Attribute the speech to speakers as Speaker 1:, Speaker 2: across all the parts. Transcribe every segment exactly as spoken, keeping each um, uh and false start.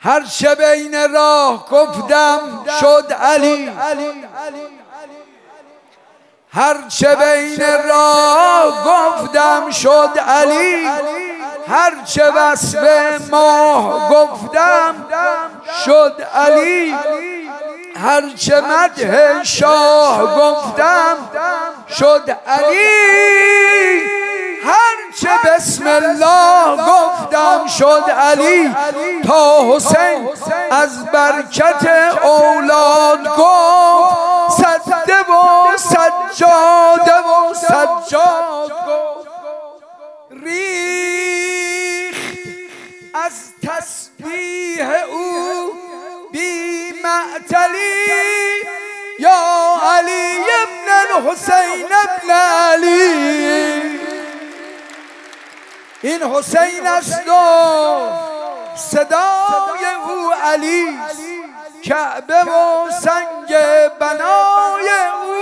Speaker 1: هر چه بین راه گفتم شد علی، هر چه بین راه گفتم شد علی، هر چه وصف ماه گفتم شد علی، هر چه مدح شاه گفتم شد علی، هر چه بسم الله گفتم شد علی. تا حسین از برکت اولاد گفت سجده و سجاده و سجاد گفت، ریخت از تسبیح او بی معطلی یا علی ابن الحسین ابن علی. این حسین است و صدای او علی، کعبه و سنگ بنای او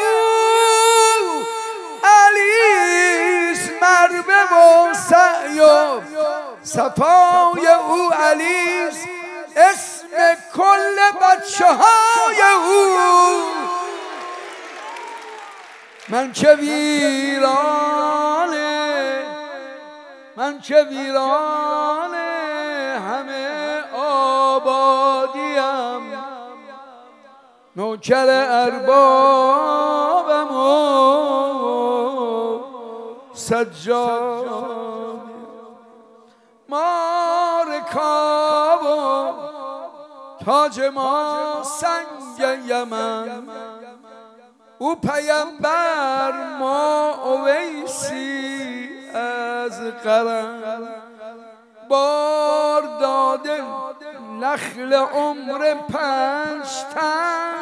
Speaker 1: علیست، مربه و سعی و صفای او علیست، اسم کل بچه های او. من که ویرانه، من که ویرانه همه آبادیم، نوکر اربابم و سجاد، ما رکاب و تاج ما سنگ یمن، او پیمبر ما اویسی از قرن، بار داده نخل عمر پنج تن،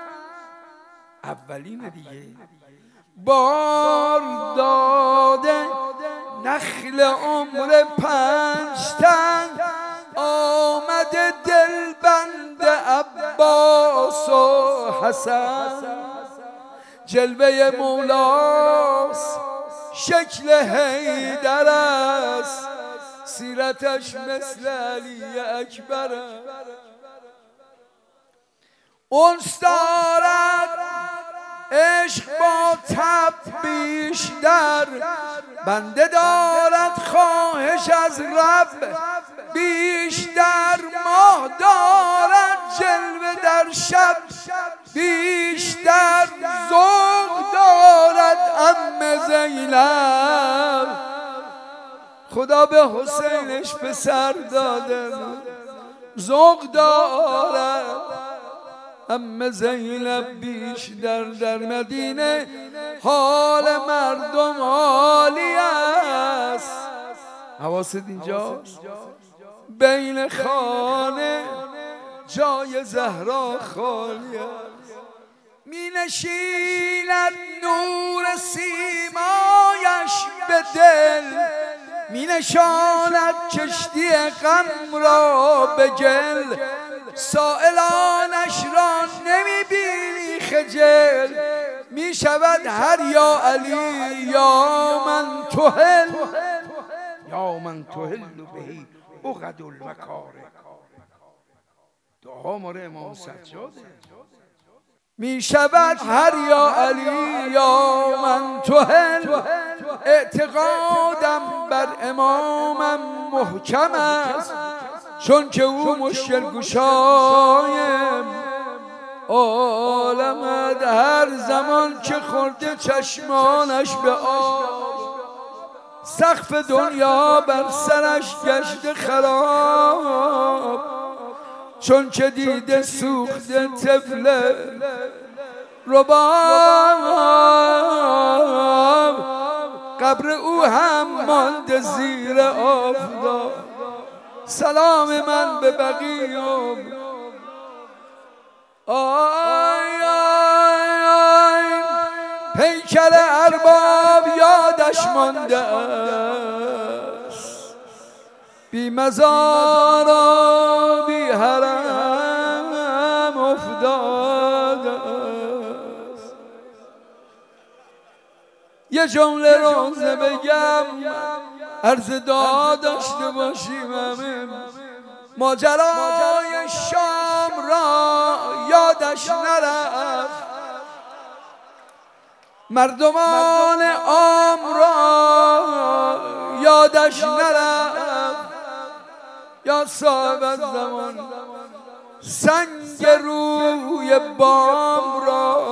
Speaker 1: اولین دیگه بار داده نخل عمر پنج تن، آمده دلبند عباس و حسن، جلوه مولاست شکل حیدر است، سیرتش مثل علی اکبر است، انس دارد عشق با تب بیشتر، بنده دارد خواهش از رب بیشتر، ماه دارد جلوه در شب بیشتر، ذوق دارد عم زینب، خدا به حسینش پسر داده، ذوق دارد عم زینب بیشتر. در مدینه حال مردم عالی است، حواست اینجاست، بین خانه جای زهرا خالی است، می نشیند نور سیمایش به دل، می نشاند کشتی غم را به گل، سائلانش را نمی بینی خجل، می شود هر یا علی یا من تهل، یا من تهل بهی اقد المکاره. دعا ماره امام سجاده. می شود هر یا علی یا من تهل، اعتقادم بر امامم محکم است، چون که او مشکل گشای عالمد، هر زمان که خورده چشمانش به آب، سقف دنیا بر سرش گشته خراب، چون که دیده سوخته طفل رباب، قبر او هم مانده زیر آفتاب، سلام من به بقیه. آی آی آی پیکر ارباب یادش مانده است، بی مزار و بی حرم افتاده است. یه جمله روزه بگم عرض دعا داشته باشیم، همه ماجرای شام را یادش نرفت، مردمان عام را یادش نرفت. یا صاحب الزمان سنگ روی بام را.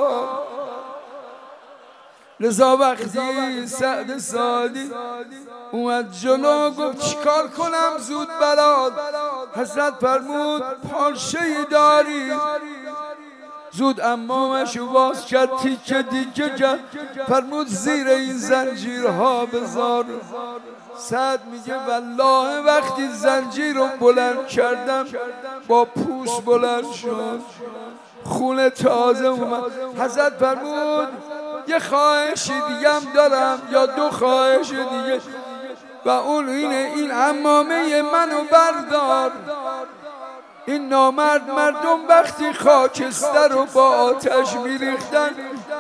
Speaker 1: لذا وقتی سعد سعدی اومد جلو گفت چیکار کنم زود بلاد، حضرت فرمود پارچه‌ای داری؟ زود امامشو باز کرد، تیکه تیکه کرد، فرمود زیر این زنجیرها بذار. سعد میگه والله وقتی زنجیر رو بلند کردم با پوست بلند شد، خون تازه اومد. حضرت فرمود یه خواهشی دیگم دارم یا دو خواهش دیگه، و اون اینه این عمامه منو بردار. این نامرد مردم وقتی خاکستر رو با آتش میریختن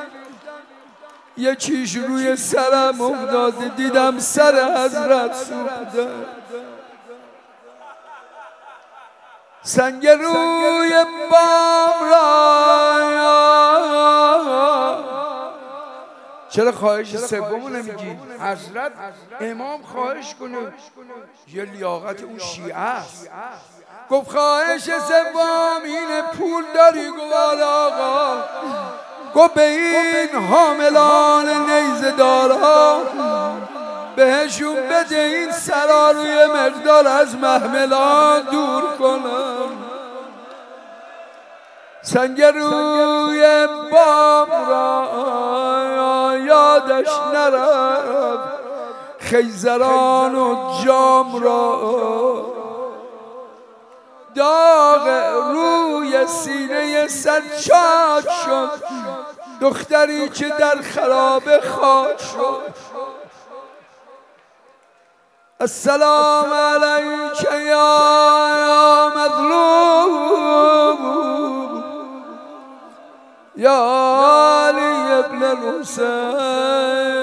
Speaker 1: یکیش روی سرم افتاده، دیدم سر حضرت سوخته. سنگ روی بام را. چرا خواهش سومو نمیگی؟ حضرت امام خواهش کنه، یه لیاقت اون شیعه است. گفت خواهش سوم اینه پول داری؟ گفت آقا. گفت به این حاملان نیزه دارا بهشون بده این سرا روی مقدار از محملان دور کنن. سنگ روی بام را یادش نرفت، خیزران و جام را. داغ روی سینه سجاد شد، دختری که در خرابه خاک شد. السلام علیک یا مظلوم یا علی ابن الحسین.